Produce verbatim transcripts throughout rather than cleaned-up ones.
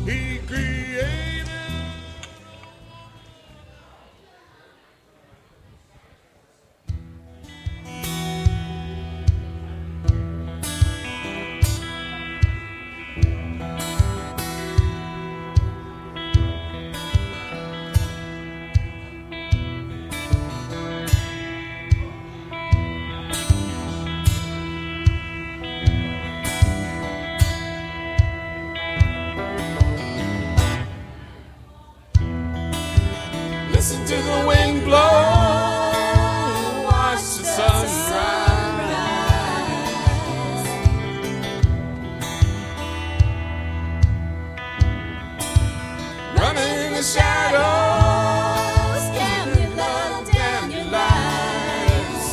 He created. Listen to the wind blow, watch the sun rise. Running in the shadows, damn your love, damn your lies.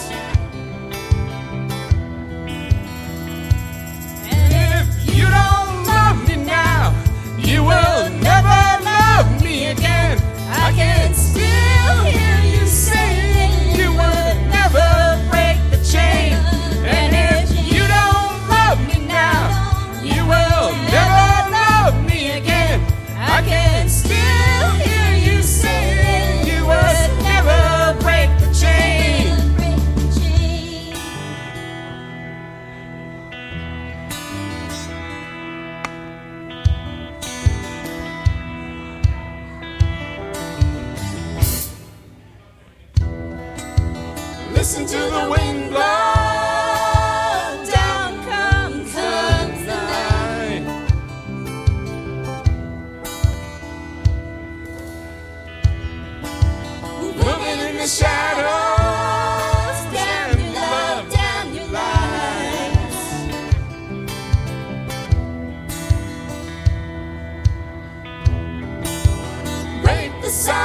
And if you don't love me now, you will never love me again. I can still hear you saying you would never break the chain. And if you don't love me now, you will never love me again. I can still hear you saying you would never break the chain. Listen to the wind blow, down comes the night. Moving in the shadows, damn your love, damn your lies. Break the silence.